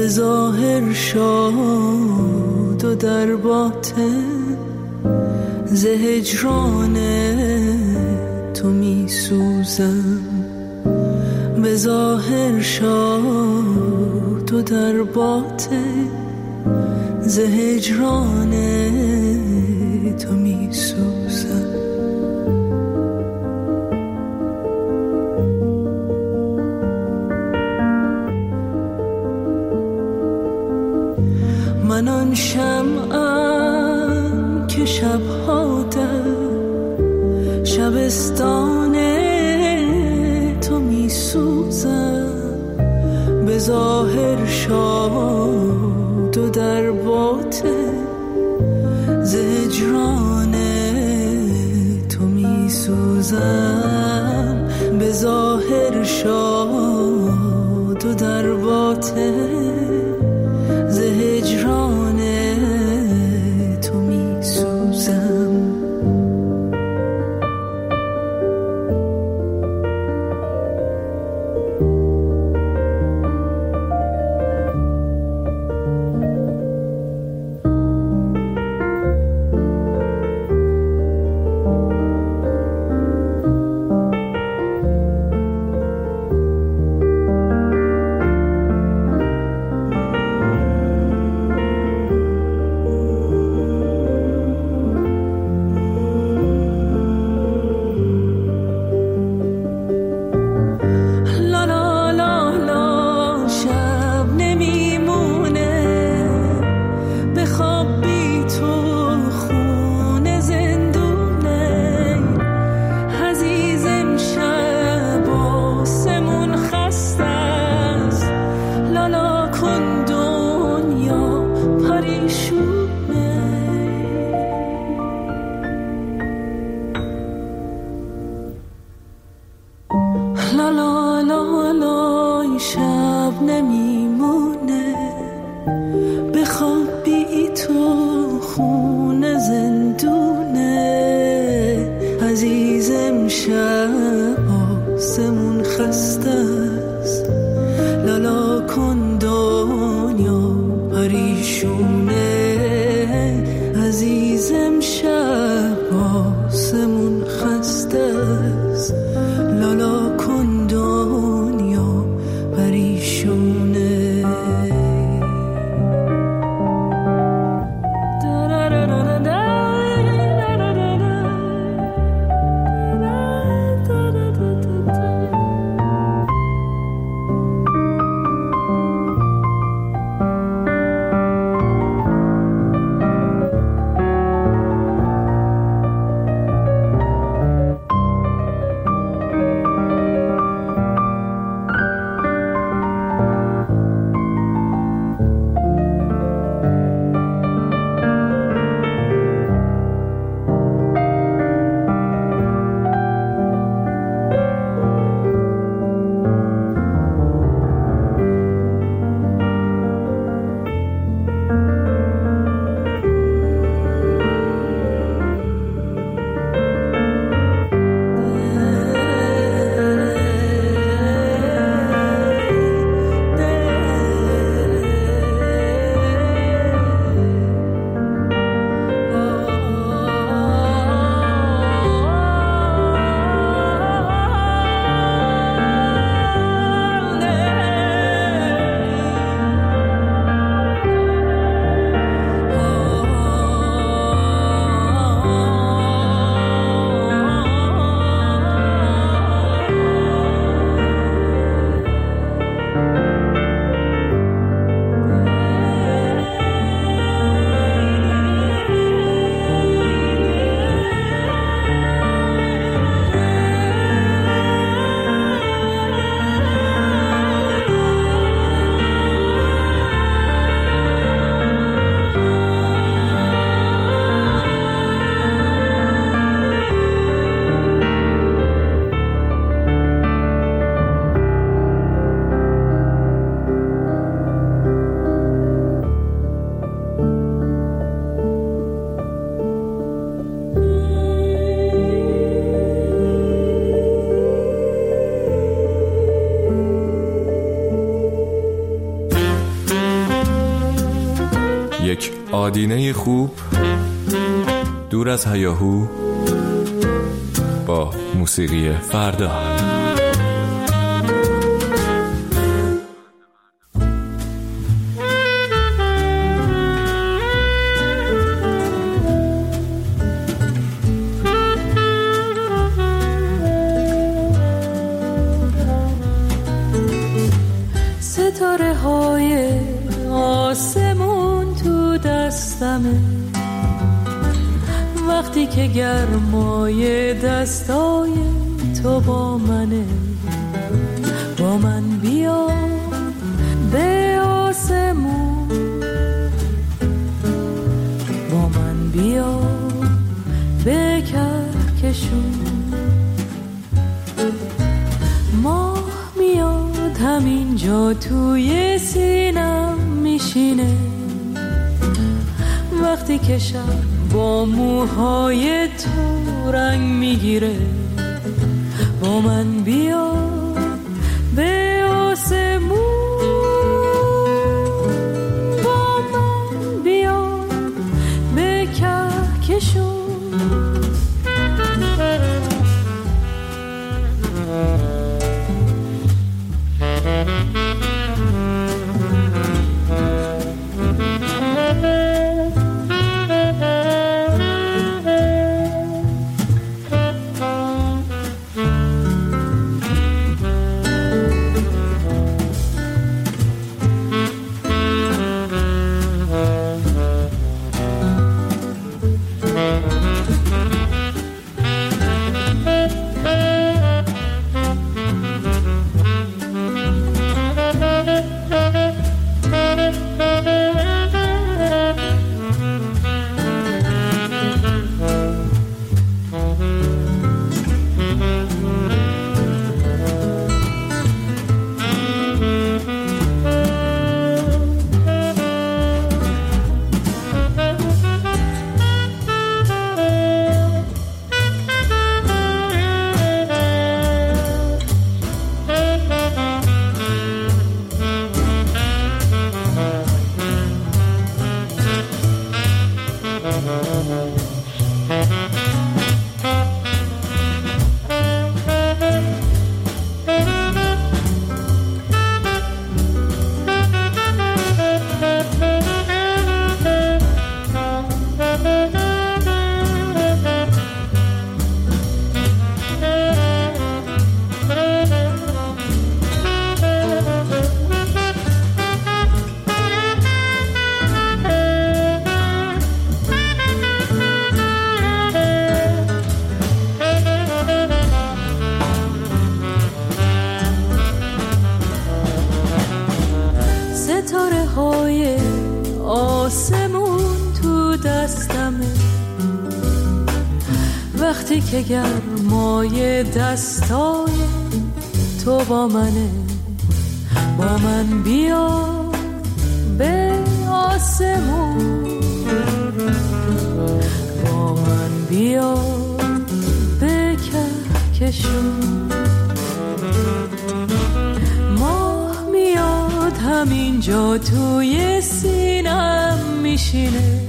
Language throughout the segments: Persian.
ظاهر شاد و در باطن ز هجران تو می سوزم. به ظاهر شاد و در باطن ز هجران تو می سوزم. من آن شمعم که شبها در شبستان تو می سوزم. به ظاهر شاد و در باطن ز هجران تو می سوزم. به ظاهر شاد و در باطن ز هجران تو می سوزم. لا لا لا لا شب نمیمونه بخواب بی تو خونه زندونه. عزیزم شب آسمون خسته است لالا کن دنیا پریشونه. عزیزم شب آسمون خسته است لالا کن دنیا پریشونه. آدینه خوب دور از هیاهو با موسیقی فردا. ستاره های آسمون تو دستمه، وقتی که گرمای دستای تو با منه. با من بیا به آسمون، با من بیا به کهکشون. ماه میاد همینجا توی سینم میشینه، وقتی که شب با موهای تو رنگ میگیره. با من بیا به آسمون، با من بیا به کهکشون. ستاره های آسمون تو دستمه، وقتی که گرمای دستای تو با منه. با من بیا به آسمون، با من بیا به کهکشون. ماه میاد همینجا توی سینم میشینه،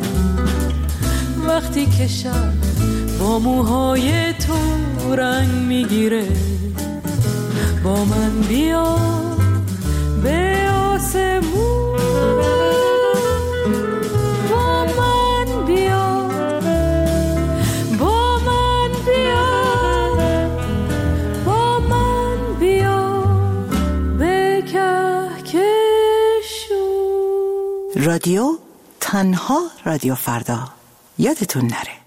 وقتی که شب با موهای تو رنگ میگیره. با من بیا به آسمون، با من بیا، با من بیا، با من بیا به کهکشون. رادیو تنها رادیو فردا، یادتون نره.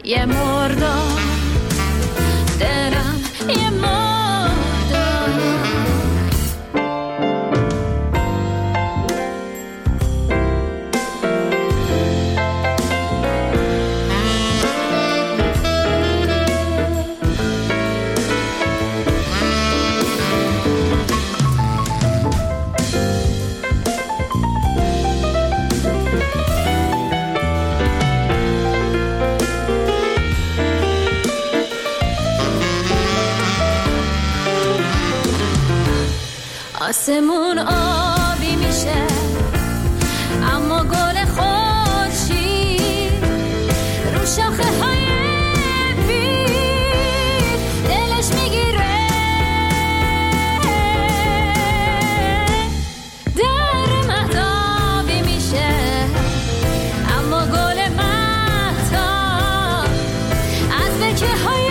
یه مردم دلم یه مردم آسمون آبی میشه اما گل خورشید رو شاخه های بید دلش میگیره در مهتابی میشه اما گل مهتاب از بکه های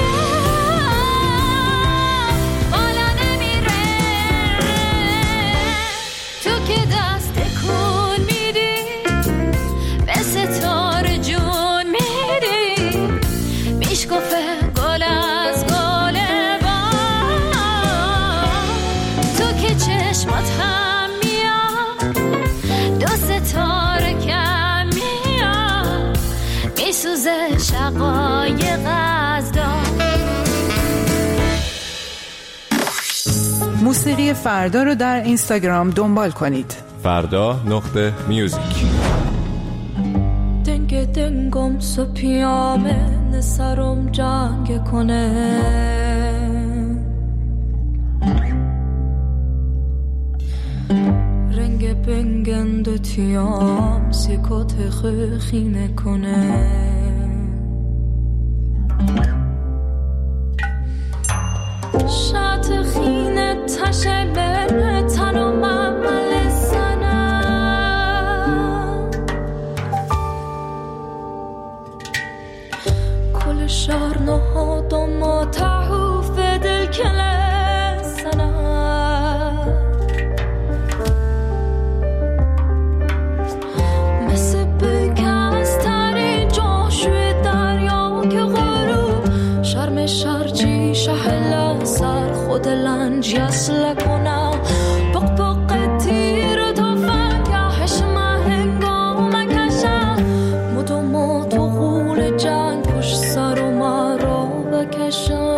موسیقی فردا رو در اینستاگرام دنبال کنید. فردا.music. دنگ دنگم سو پیامه نسرم جنگ کنه رنگ بنگند تیام سیکوت خینه کنه شات خینه تشه بره تنم عمل سنم کل شهر نهادم و تحوف دل کله سنم مثل بگستری جاشوی دریا که غروب شرم شرچی شهلا سر خود لنج یسل کنم بق بق تیر تو فنگهش هنگام کشم مدوم تو غول جنگ پشت سر و مرا بکشم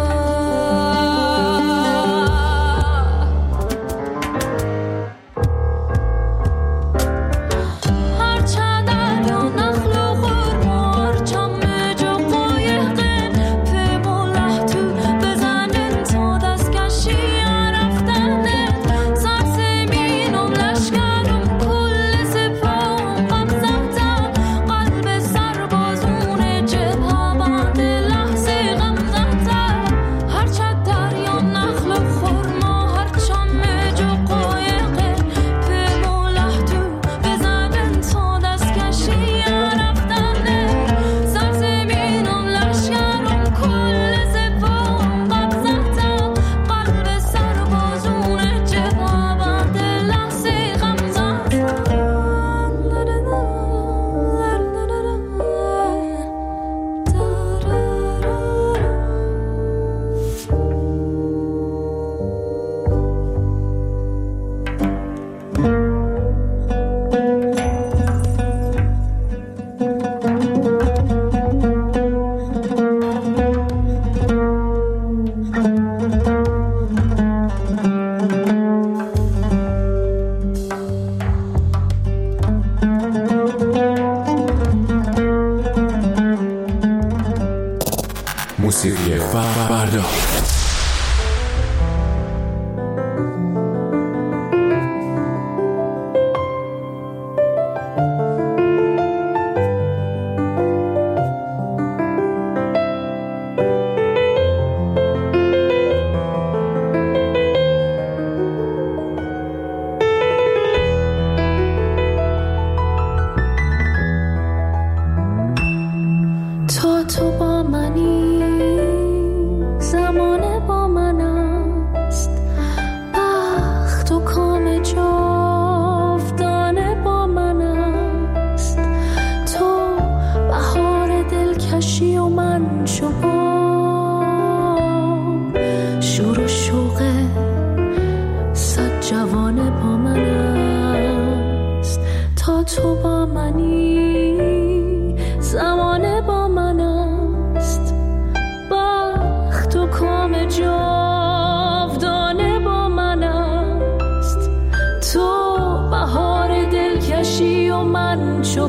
موسیقی فردا. تو با منی زمان چو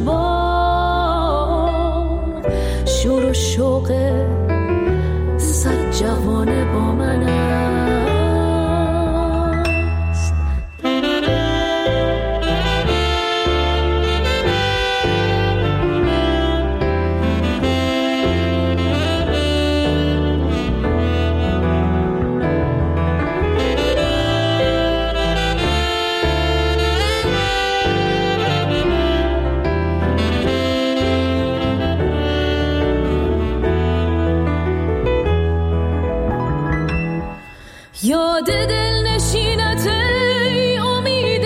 با شور و شوق صد جوانه با من است. یاد دل نشینت ای امید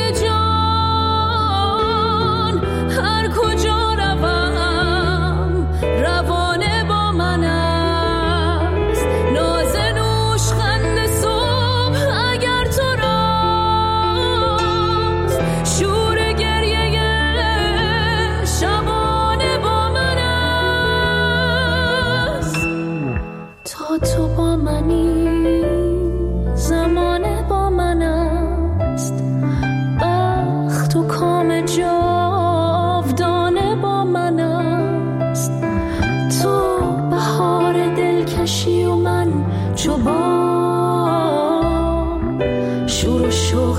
جان، هر کجا روم روانه با من است. ناز نوشخند صبح اگر تو راست، شور گریه شبانه با من است. تا تو با منی زمانه با من است، بخت و کام جاودانه با من است. تو بهار دلکشی و من چو بام، شور و شوق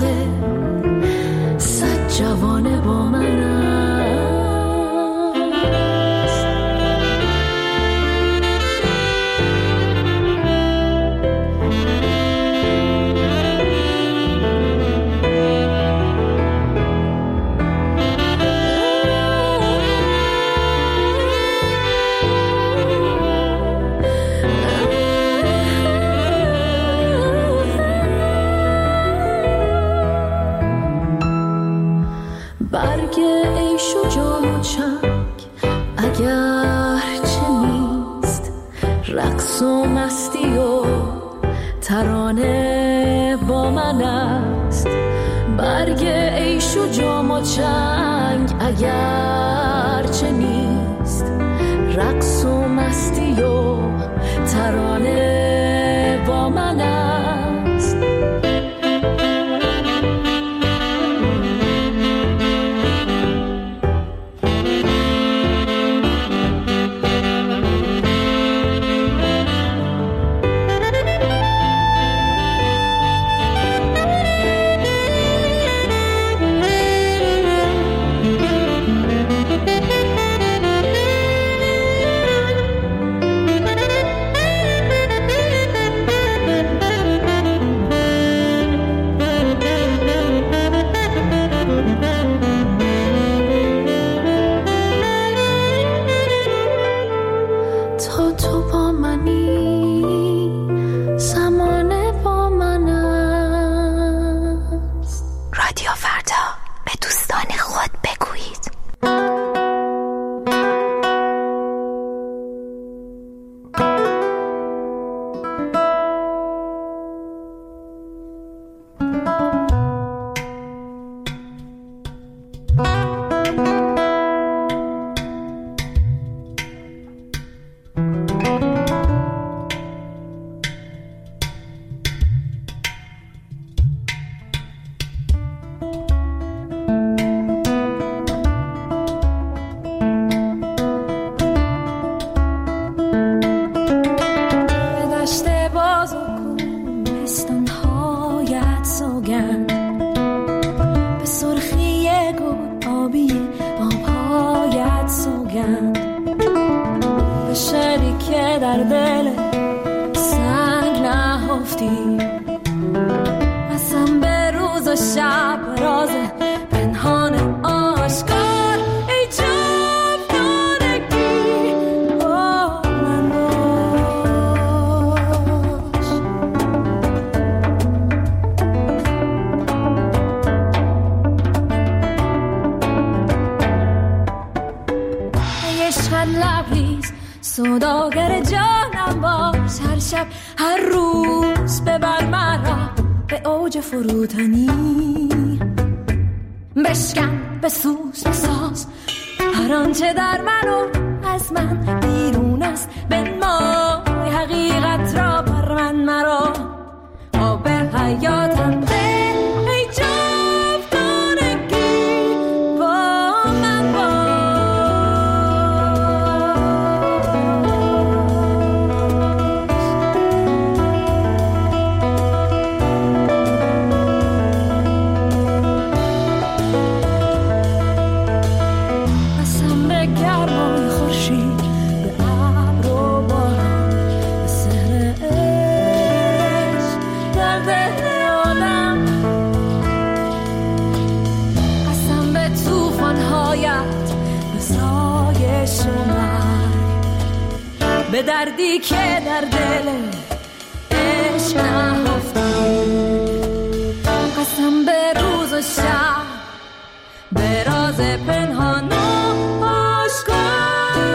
صد جوانه با من است. برگ عیش و جام و چنگ اگر چه نیست، رقص و مستی و ترانه با من است. برگ عیش و جام و چنگ اگر چه نیست، رقص و مستی و ترانه با من است. تا تو با منی زمانه با من است. رادیو فردا، به دوستان خود بگویید. در دل سنگ نهفتی، قسم به روز و شب راز پنهان آشکار. ای جاودانگی با من باش. ای عشقت لبریز سوداگر جانم باش، هر شب هر روز ببر مرا به اوج فروتنی. بشکن بسوز بساز هر آنچه در من و از من بیرون است. بنمای حقیقت را بر من مرا، آب حیاتم ده. ای جاودانگی با من باش. به دردی که در دل عشق نهفته، قسم به روز و شب، به راز پنهان و آشکار.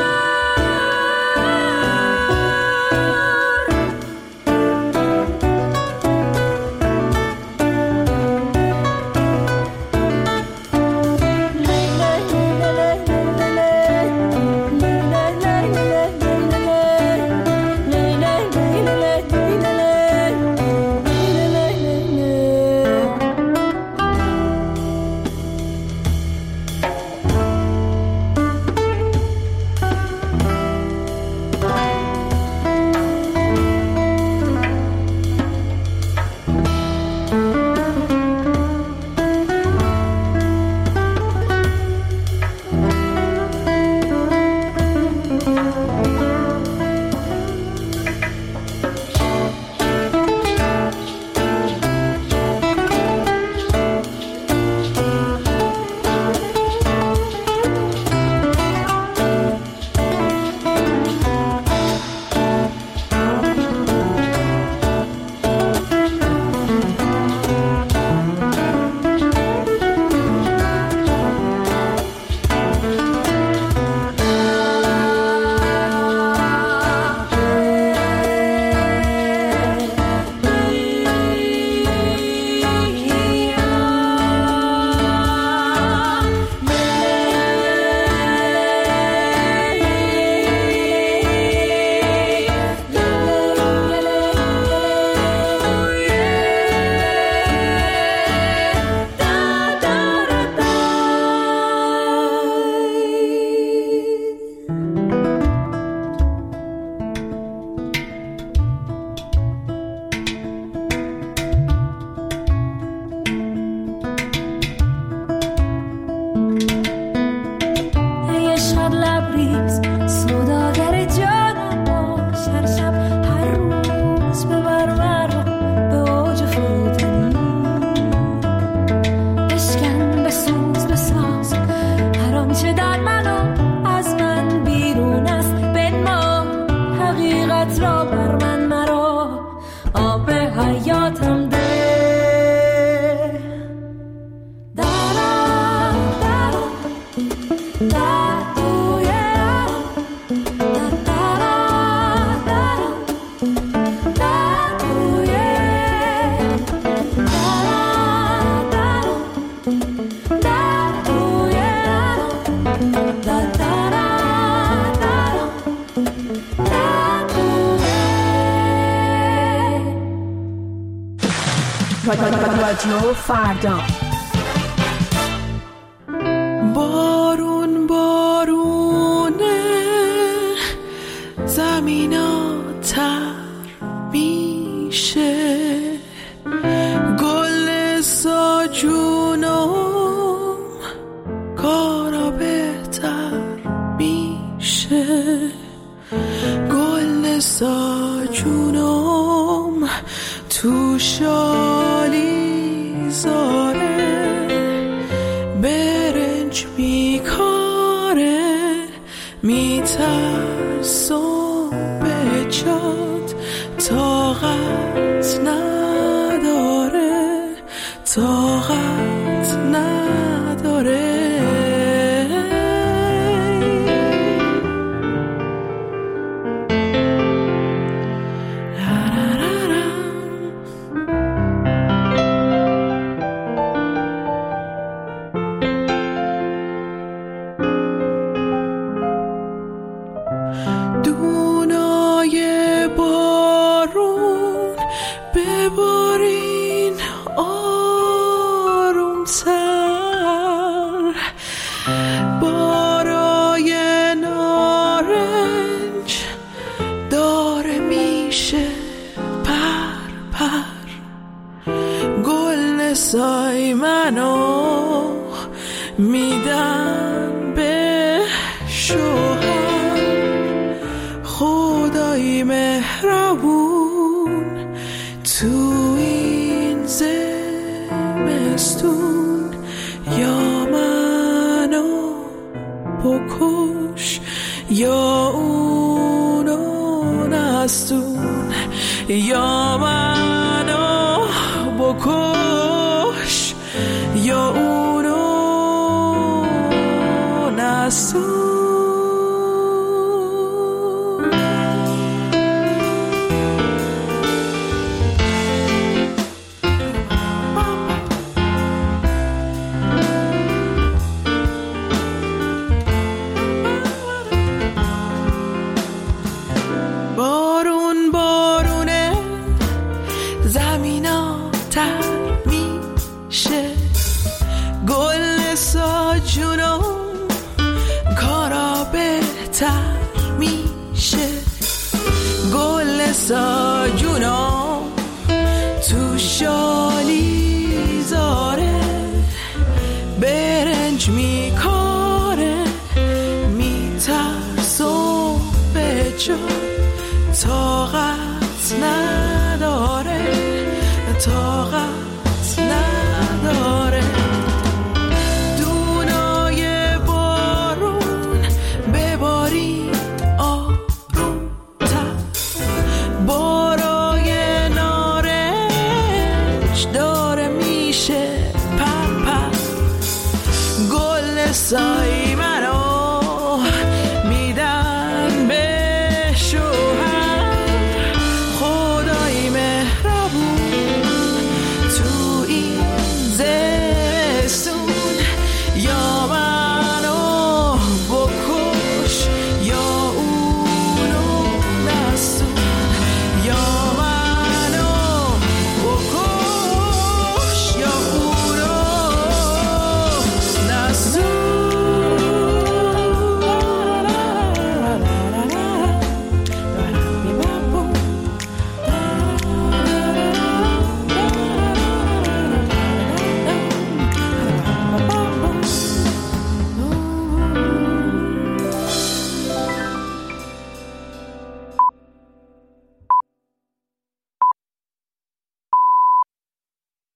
رادیو فردا. بارون بارونه زمینا تر میشه، گل ساجونم کارا بهتر میشه، گل ساجونم تو شالی زاره برنج میکاره، میترسم به جات طاقت نداره، طاقت نداره. سای منو میدن به شوهر، خدای مهربون تو این زمستون، یا منو بکش یا اونو زمستون یا منو بکش یا اونو نسون. بارون بارونه زمینا تر میشه، گل ساجونو کارا بهتر میشه، گل ساجونو تو شالی زاره برنج میکاره، میترسو به جا طاقت نداره، طاقت نداره. دونای بارون بباری آرومتر، بارای نارنج داره میشه پر پر، گل سایمه